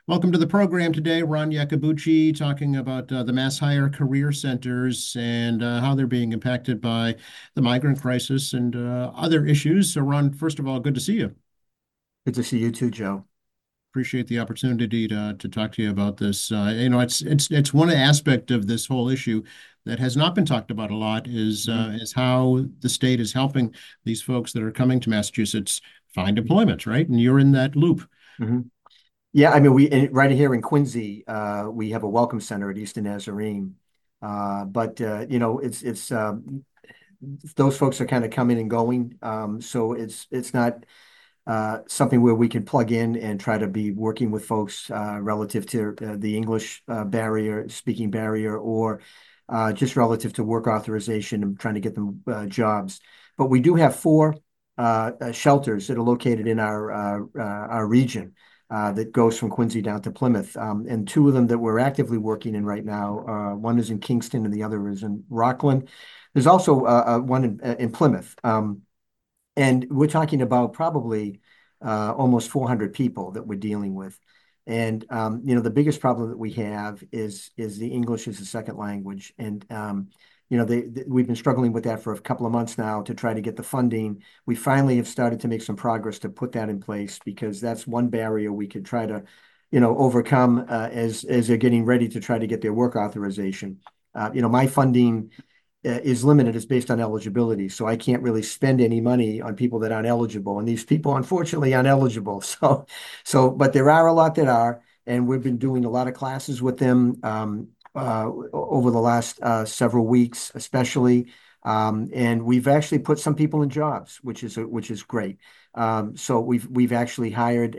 Welcome to the program today. Ron Yakabuchi talking about the Mass Hire Career Centers and how they're being impacted by the migrant crisis and other issues. So, Ron, first of all, good to see you. Good to see you too, Joe. Appreciate the opportunity to talk to you about this. It's one aspect of this whole issue that has not been talked about a lot hmm is how the state is helping these folks that are coming to Massachusetts find employment, right? And you're in that loop. hmm Yeah, I mean, right here in Quincy, we have a welcome center at Eastern Nazarene, but it's those folks are kind of coming and going, so it's not something where we can plug in and try to be working with folks relative to the English barrier, speaking barrier, or just relative to work authorization and trying to get them jobs. But we do have four shelters that are located in our region that goes from Quincy down to Plymouth. And two of them that we're actively working in right now, one is in Kingston and the other is in Rockland. There's also one in Plymouth. And we're talking about probably almost 400 people that we're dealing with. And the biggest problem that we have is the English as a second language. And we've been struggling with that for a couple of months now to try to get the funding. We finally have started to make some progress to put that in place because that's one barrier we could try to, overcome as they're getting ready to try to get their work authorization. My funding is limited. It's based on eligibility. So I can't really spend any money on people that aren't eligible. And these people, unfortunately, aren't eligible. But there are a lot that are. And we've been doing a lot of classes with them over the last several weeks, especially. And we've actually put some people in jobs, which is great. So we've actually hired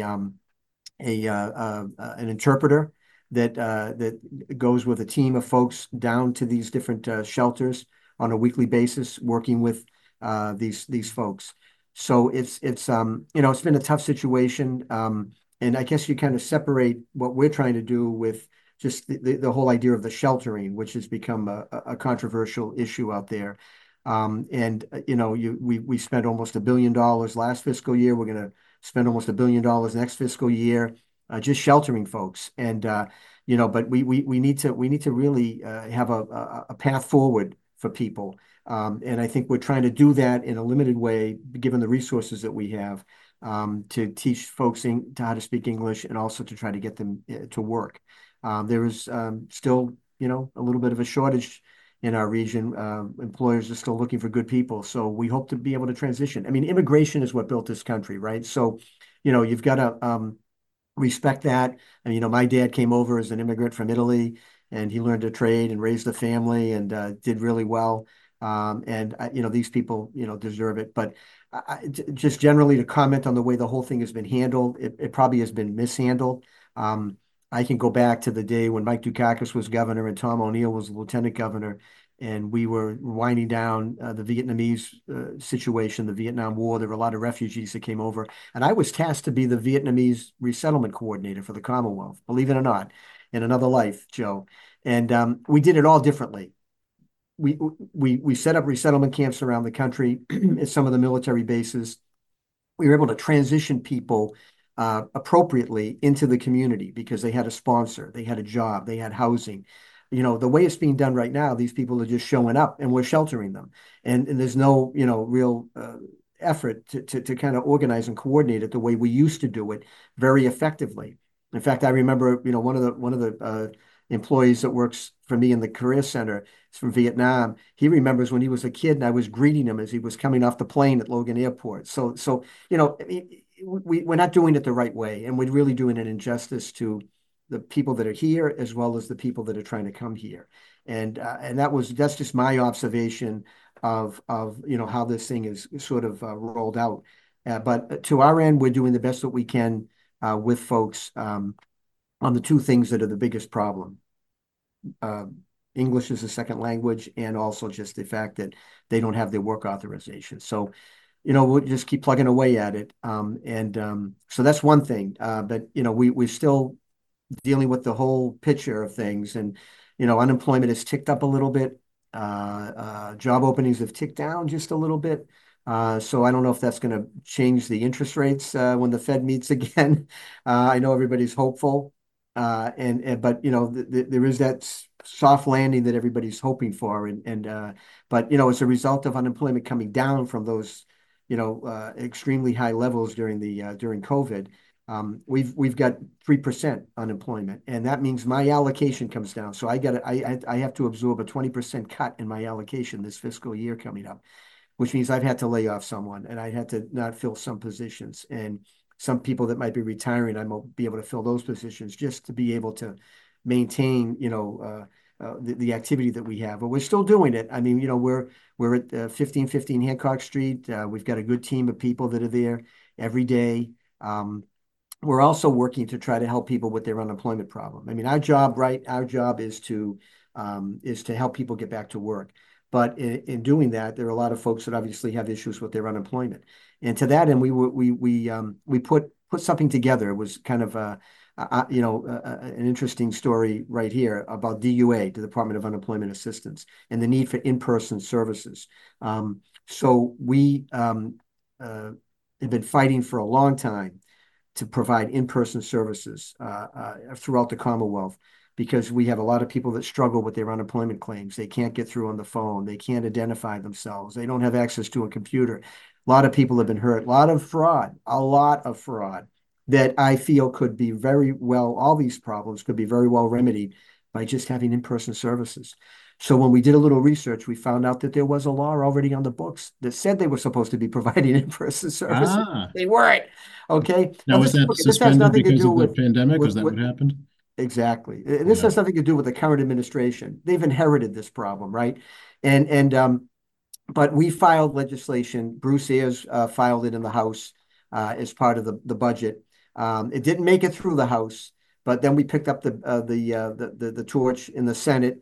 an interpreter that goes with a team of folks down to these different shelters on a weekly basis, working with these folks. So it's been a tough situation, and I guess you kind of separate what we're trying to do with just the whole idea of the sheltering, which has become a controversial issue out there. And we spent almost $1 billion last fiscal year. We're going to spend almost $1 billion next fiscal year just sheltering folks. And but we need to really have a path forward for people. And I think we're trying to do that in a limited way, given the resources that we have, to teach folks how to speak English and also to try to get them to work. There is still, a little bit of a shortage in our region. Employers are still looking for good people. So we hope to be able to transition. I mean, immigration is what built this country, right? So, you've got to respect that. And, my dad came over as an immigrant from Italy and he learned to trade and raised a family and did really well. These people, deserve it. But just generally to comment on the way the whole thing has been handled, it probably has been mishandled. I can go back to the day when Mike Dukakis was governor and Tom O'Neill was lieutenant governor, and we were winding down the Vietnamese situation, the Vietnam War. There were a lot of refugees that came over, and I was tasked to be the Vietnamese resettlement coordinator for the Commonwealth, believe it or not, in another life, Joe. And we did it all differently. We set up resettlement camps around the country at some of the military bases. We were able to transition people appropriately into the community because they had a sponsor, they had a job, they had housing. The way it's being done right now, these people are just showing up and we're sheltering them. And there's no, real effort to kind of organize and coordinate it the way we used to do it very effectively. In fact, I remember, one of the employees that works for me in the career center is from Vietnam. He remembers when he was a kid and I was greeting him as he was coming off the plane at Logan Airport. So we're not doing it the right way, and we're really doing an injustice to the people that are here as well as the people that are trying to come here. And that's just my observation of how this thing is sort of rolled out. But to our end, we're doing the best that we can with folks on the two things that are the biggest problem. Uh, English is a second language, and also just the fact that they don't have their work authorization. So we'll just keep plugging away at it. So that's one thing. But, we're still dealing with the whole picture of things. And, unemployment has ticked up a little bit. Job openings have ticked down just a little bit. So I don't know if that's going to change the interest rates when the Fed meets again. I know everybody's hopeful, and but there is that soft landing that everybody's hoping for, and but as a result of unemployment coming down from those extremely high levels during COVID. We've got 3% unemployment, and that means my allocation comes down. So I have to absorb a 20% cut in my allocation this fiscal year coming up, which means I've had to lay off someone and I had to not fill some positions. And some people that might be retiring, I won't be able to fill those positions just to be able to maintain, the activity that we have. But we're still doing it. I mean, we're at 1515 Hancock Street. We've got a good team of people that are there every day. We're also working to try to help people with their unemployment problem. I mean, our job, right? Our job is to help people get back to work. But in doing that, there are a lot of folks that obviously have issues with their unemployment. And to that end, we put something together. It was kind of an interesting story right here about DUA, the Department of Unemployment Assistance, and the need for in-person services. So we have been fighting for a long time to provide in-person services throughout the Commonwealth, because we have a lot of people that struggle with their unemployment claims. They can't get through on the phone. They can't identify themselves. They don't have access to a computer. A lot of people have been hurt. A lot of fraud that I feel could be very well, all these problems could be very well remedied by just having in-person services. So when we did a little research, we found out that there was a law already on the books that said they were supposed to be providing in-person services. Ah, They weren't. Okay. Now now was that this has suspended nothing to because do of the with pandemic? Is with that what with happened? exactly. This Yeah. has nothing to do with the current administration. They've inherited this problem, right? And but we filed legislation. Bruce Ayers filed it in the House as part of the budget. It didn't make it through the House, but then we picked up the torch in the Senate,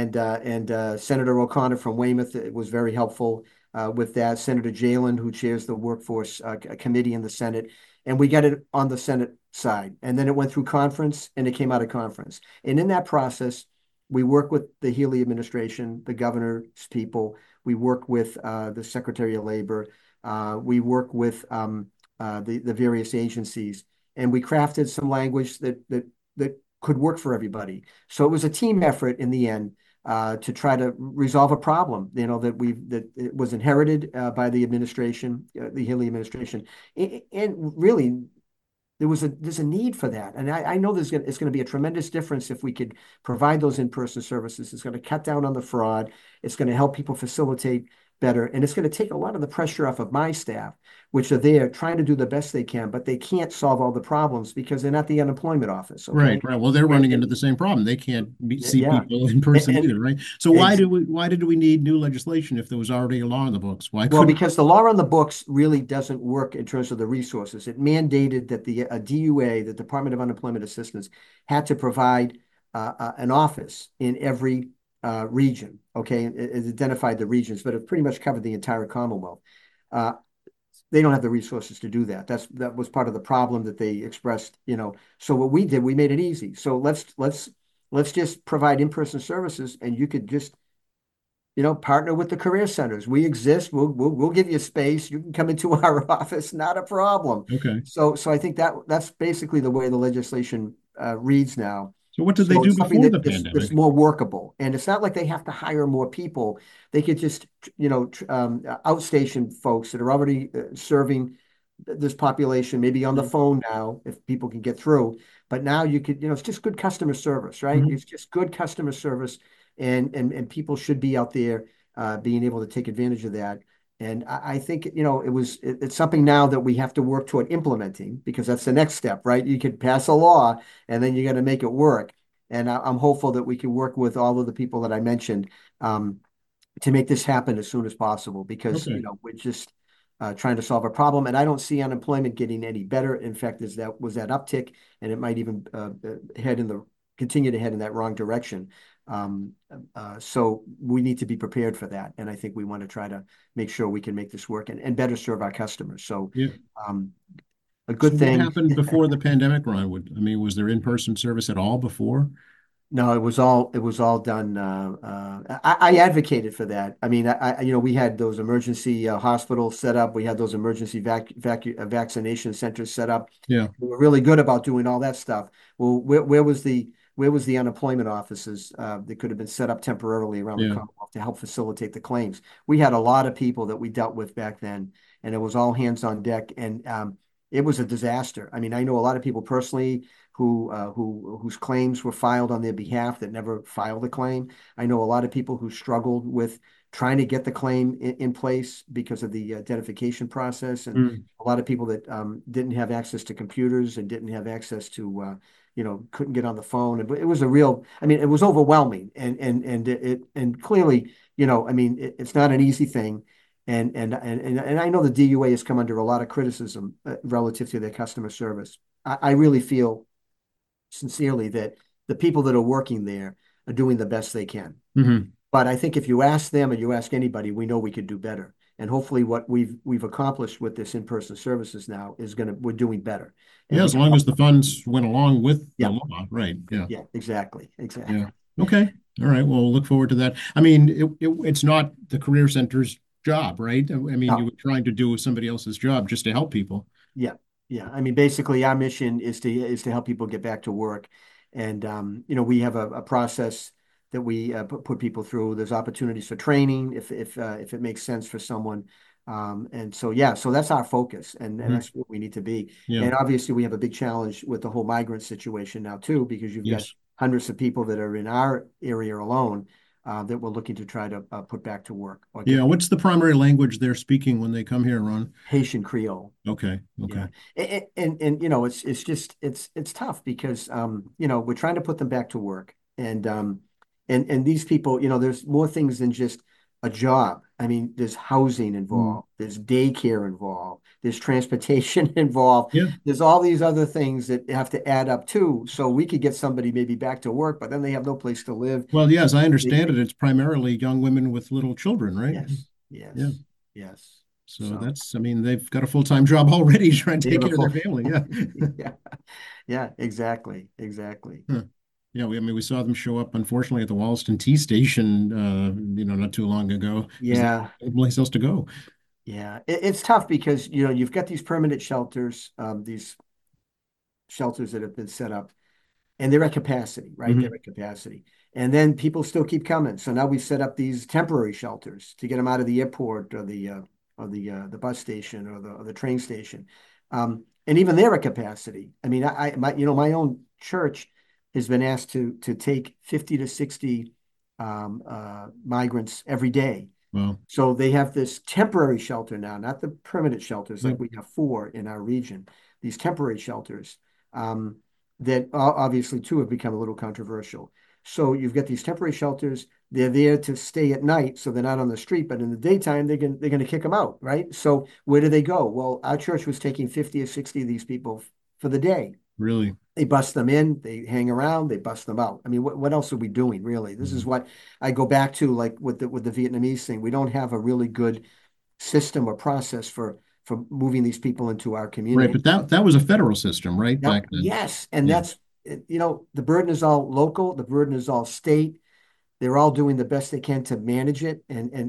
and Senator O'Connor from Weymouth was very helpful with that. Senator Jalen, who chairs the Workforce Committee in the Senate, and we got it on the Senate side, and then it went through conference, and it came out of conference. And in that process, we work with the Healey administration, the governor's people. We work with the Secretary of Labor. We work with the various agencies, and we crafted some language that could work for everybody. So it was a team effort in the end to try to resolve a problem, that it was inherited by the administration, the Healey administration, and really there's a need for that. And I know it's going to be a tremendous difference if we could provide those in-person services. It's going to cut down on the fraud. It's going to help people facilitate better. And it's going to take a lot of the pressure off of my staff, which are there trying to do the best they can, but they can't solve all the problems because they're not the unemployment office. Right, Okay. right. Well, they're And, running into and the same problem. They can't see yeah. people in person And either, right? So ex why did we need new legislation if there was already a law in the books? Why Well, couldn't? because the law on the books really doesn't work in terms of the resources. It mandated that the DUA, the Department of Unemployment Assistance, had to provide an office in every region. Okay, it identified the regions, but it pretty much covered the entire Commonwealth. Uh, they don't have the resources to do that. That was part of the problem that they expressed. So what we did, we made it easy. So let's just provide in-person services, and you could just partner with the career centers. We exist. We'll give you space. You can come into our office, not a problem. Okay. So I think that's basically the way the legislation reads now. So what did they So do it's something before the that's pandemic? more workable, and it's not like they have to hire more people. They could just outstation folks that are already serving this population, maybe on the phone now, if people can get through. But now you could, it's just good customer service, right? Mhm. It's just good customer service, and people should be out there being able to take advantage of that. And I think, it's something now that we have to work toward implementing, because that's the next step, right? You could pass a law and then you got to make it work. And I'm hopeful that we can work with all of the people that I mentioned to make this happen as soon as possible, because Okay. we're just trying to solve a problem, and I don't see unemployment getting any better. In fact, was that uptick, and it might even continue to head in that wrong direction. So we need to be prepared for that, and I think we want to try to make sure we can make this work and better serve our customers. So Yeah. um, a So good what thing. happened before the pandemic, Ron? I mean, was there in-person service at all before? No, it was all done. I advocated for that. I mean, we had those emergency hospitals set up. We had those emergency vaccination centers set up. Yeah, We were really good about doing all that stuff. Well, where was the unemployment offices that could have been set up temporarily around the yeah. Commonwealth to help facilitate the claims? We had a lot of people that we dealt with back then, and it was all hands on deck, and it was a disaster. I mean, I know a lot of people personally whose claims were filed on their behalf that never filed a claim. I know a lot of people who struggled with trying to get the claim in place because of the identification process, and Mm. a lot of people that didn't have access to computers and didn't have access to couldn't get on the phone. It was a real, I mean, it was overwhelming, and clearly, I mean, it's not an easy thing. And I know the DUA has come under a lot of criticism relative to their customer service. I really feel sincerely that the people that are working there are doing the best they can. Hmm. But I think if you ask them and you ask anybody, we know we could do better. And hopefully what we've accomplished with this in-person services now is we're doing better. And Yeah, we as can long help. as the funds went along with the Yeah, law, right? Yeah, yeah, exactly. yeah. Exactly. Okay. All right. Well, we'll look forward to that. I mean, it's not the Career Center's job, right? I mean, you No, were trying to do somebody else's job just to help people. yeah, yeah. I mean, basically, our mission is to help people get back to work, and we have a process that we put people through. There's opportunities for training if it makes sense for someone, and so yeah, so that's our focus, and Hmm. that's what we need to be. Yeah. And obviously, we have a big challenge with the whole migrant situation now too, because you've got Yes. hundreds of people that are in our area alone that we're looking to try to put back to work or Yeah. get What's the primary language they're speaking when they come here, Ron? Haitian Creole. Okay. Yeah. Okay. And it's just it's tough because we're trying to put them back to work. And these people, there's more things than just a job. I mean, there's housing Mm. involved, there's daycare involved, there's transportation involved, Yeah. there's all these other things that have to add up too. So we could get somebody maybe back to work, but then they have no place to live. Well, yes, I They, understand it. It's primarily young women with little children, right? yes, Yeah. yes, yes. So So I mean, they've got a full-time job already trying to they have take a care of their full, family. Yeah. yeah. Yeah, exactly, exactly. Huh. Yeah, I mean, we saw them show up, unfortunately, at the Wallaston T station, not too long ago, because they Yeah, had no place else to go. yeah. It's tough because you've got these permanent shelters, these shelters that have been set up, and they're at capacity, right? They're Hmm. at capacity, and then people still keep coming. So now we set up these temporary shelters to get them out of the airport or the bus station or the train station, and even they're at capacity. I mean, my own church has been asked to take 50 to 60 migrants every day. Well, So they have this temporary shelter now, not the permanent shelters like yep, we have four in our region. These temporary shelters um, that obviously too have become a little controversial. So you've got these temporary shelters. They're there to stay at night, so they're not on the street. But in the daytime, they're going to kick them out, right? So where do they go? Well, our church was taking 50 or 60 of these people for the day. really. They bust them in, they hang around, they bust them out. I mean, what else are we doing, really? This is Mhm. what I go back to, like with the Vietnamese thing. We don't have a really good system or process for moving these people into our Right, community. but that was a federal system, right, Now, back then. yes, and Yeah, the burden is all local, the burden is all state. They're all doing the best they can to manage it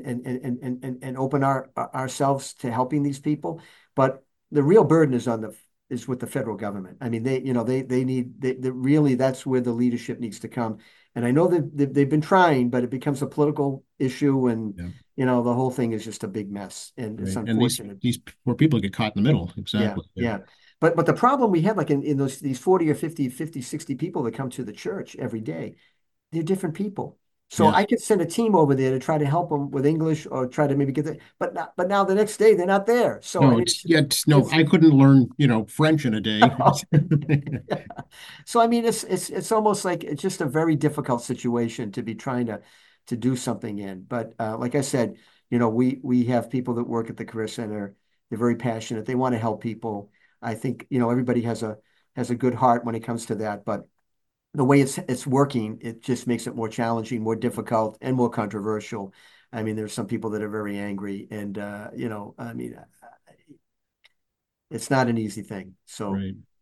and open ourselves to helping these people. But the real burden is with the federal government. I mean, they need really that's where the leadership needs to come. And I know that they've been trying, but it becomes a political issue, and yeah, the whole thing is just a big mess, and it's right. And these unfortunate. these poor people get caught in the middle. Yeah, Exactly. Yeah, yeah. But the problem we have, like in these 40 or 50, 60 people that come to the church every day, they're different people. So I yes. could send a team over there to try to help them with English or try to maybe get there. But now the next day they're not there. So I No, mean it's yeah, no. it's I couldn't learn, French in a day. yeah. So I mean it's almost like it's just a very difficult situation to be trying to do something in. But like I said, we have people that work at the Career Center. They're very passionate. They want to help people. I think everybody has a good heart when it comes to that, but the way it's working, it just makes it more challenging, more difficult, and more controversial. I mean, there's some people that are very angry, and I mean, it's not an easy thing. So Right.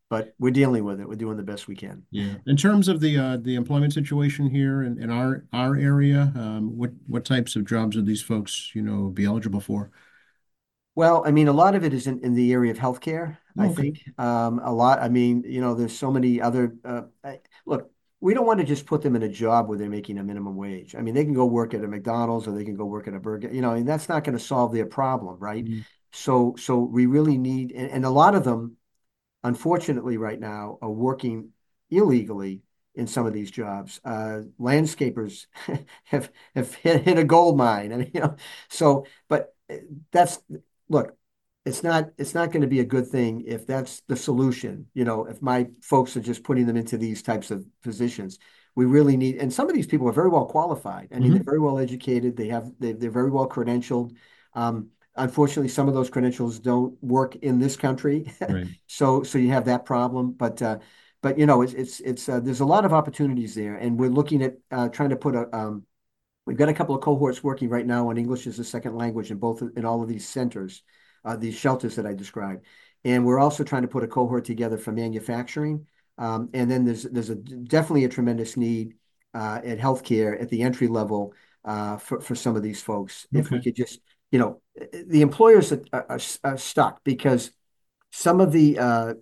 but we're dealing with it. We're doing the best we can. Yeah. In terms of the employment situation here in our area, what types of jobs are these folks, be eligible for? Well, I mean, a lot of it is in the area of healthcare, I Oh, okay. think. A lot, I mean, there's so many other, look, we don't want to just put them in a job where they're making a minimum wage. I mean, they can go work at a McDonald's or they can go work at a burger, and that's not going to solve their problem, right? Mm. So we really need, and a lot of them, unfortunately, right now are working illegally in some of these jobs. Landscapers have hit a gold mine. I mean, so, but that's look, it's not going to be a good thing if that's the solution. If my folks are just putting them into these types of positions, we really need, and some of these people are very well qualified. I mean, they're Hmm. very well educated. They're very well credentialed. Unfortunately, some of those credentials don't work in this country. Right. So you have that problem. But it's there's a lot of opportunities there, and we're looking at trying to put a we've got a couple of cohorts working right now on English as a second language in all of these centers, these shelters that I described. And we're also trying to put a cohort together for manufacturing. And then there's definitely a tremendous need at healthcare at the entry level for some of these folks. If we Okay. could just, the employers are stuck because some of the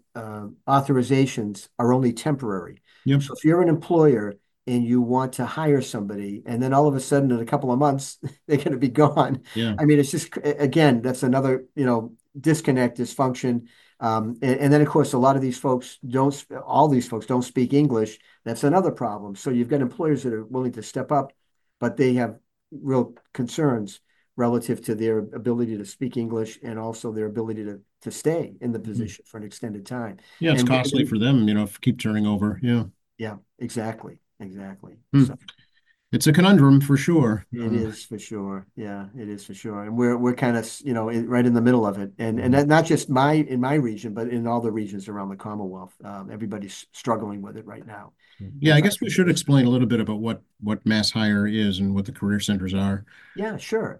authorizations are only temporary. Yep. So if you're an employer and you want to hire somebody, and then all of a sudden in a couple of months they're going to be gone. Yeah. I mean, it's just again, that's another disconnect, dysfunction. And then of course a lot of these folks don't. All these folks don't speak English. That's another problem. So you've got employers that are willing to step up, but they have real concerns relative to their ability to speak English and also their ability to stay in the Mhm. position for an extended time. Yeah, it's And costly for them, if keep turning over. Yeah. yeah, exactly, exactly. Hmm. So It's a conundrum for sure. it is for sure. Yeah, it is for sure. And we're kind of, right in the middle of it. And Mhm. that not just in my region, but in all the regions around the Commonwealth. Everybody's struggling with it right now Yeah, and I trying guess to we get should this. explain a little bit about what Mass Hire is and what the career centers are. Yeah, sure.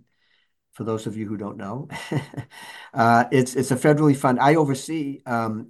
For those of you who don't know. It's a federally funded. I oversee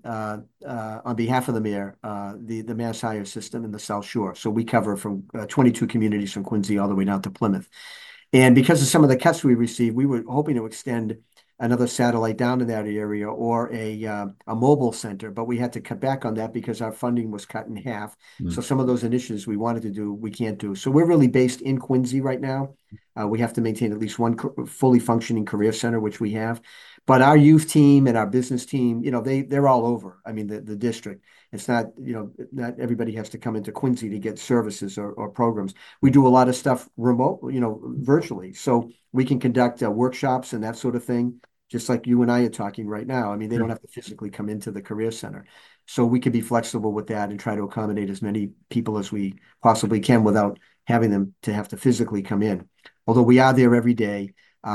on behalf of the mayor the Mass Hire system in the South Shore. So we cover from 22 communities from Quincy all the way down to Plymouth. And because of some of the cuts we received, we were hoping to extend another satellite down to that area or a mobile center, but we had to cut back on that because our funding was cut in half. Mm. So some of those initiatives we wanted to do, we can't do. So we're really based in Quincy right now. We have to maintain at least one fully functioning career center, which we have. But our youth team and our business team, they're all over. I mean, the district. It's not, not everybody has to come into Quincy to get services or programs. We do a lot of stuff remote, virtually. So we can conduct workshops and that sort of thing, just like you and I are talking right now. I mean, they don't Sure. have to physically come into the career center. So we can be flexible with that and try to accommodate as many people as we possibly can without having them to have to physically come in. Although we are there every day.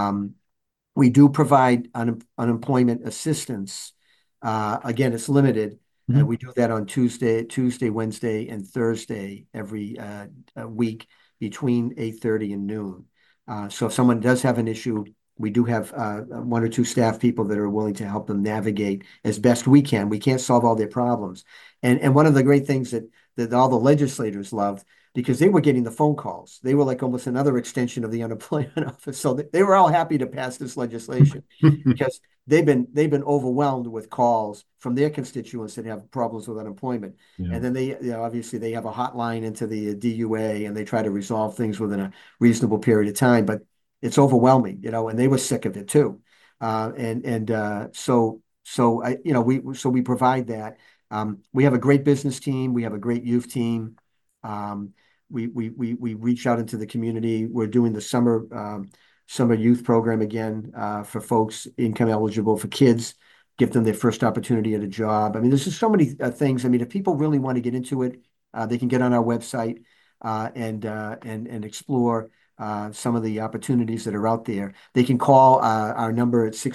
We do provide unemployment assistance. Again, it's limited. Mhm. We do that on Tuesday, Wednesday, and Thursday every week between 8:30 and noon. So if someone does have an issue, we do have one or two staff people that are willing to help them navigate as best we can. We can't solve all their problems. And one of the great things that all the legislators loved because they were getting the phone calls. They were like almost another extension of the unemployment office. So they were all happy to pass this legislation because they've been overwhelmed with calls from their constituents that have problems with unemployment. Yeah. And then obviously they have a hotline into the DUA and they try to resolve things within a reasonable period of time, but it's overwhelming, and they were sick of it too. We provide that. We have a great business team. We have a great youth team. Um, we reach out into the community. We're doing the summer youth program again for folks income eligible for kids, give them their first opportunity at a job. I mean, there's just so many things. I mean, if people really want to get into it, they can get on our website and explore some of the opportunities that are out there. They can call our number at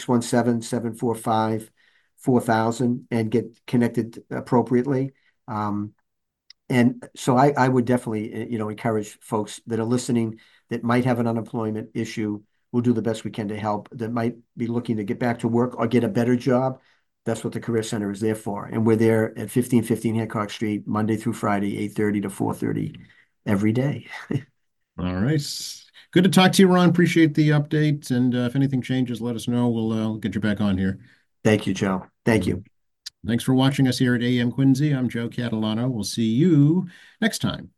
617-745-4000 and get connected appropriately. And so I would definitely, encourage folks that are listening that might have an unemployment issue. We'll do the best we can to help. That might be looking to get back to work or get a better job. That's what the Career Center is there for. And we're there at 1515 Hancock Street, Monday through Friday, 8:30 to 4:30 every day. All right. Good to talk to you, Ron. Appreciate the update. And if anything changes, let us know. We'll get you back on here. Thank you, Joe. Thank Mhm. you. Thanks for watching us here at AM Quincy. I'm Joe Catalano. We'll see you next time.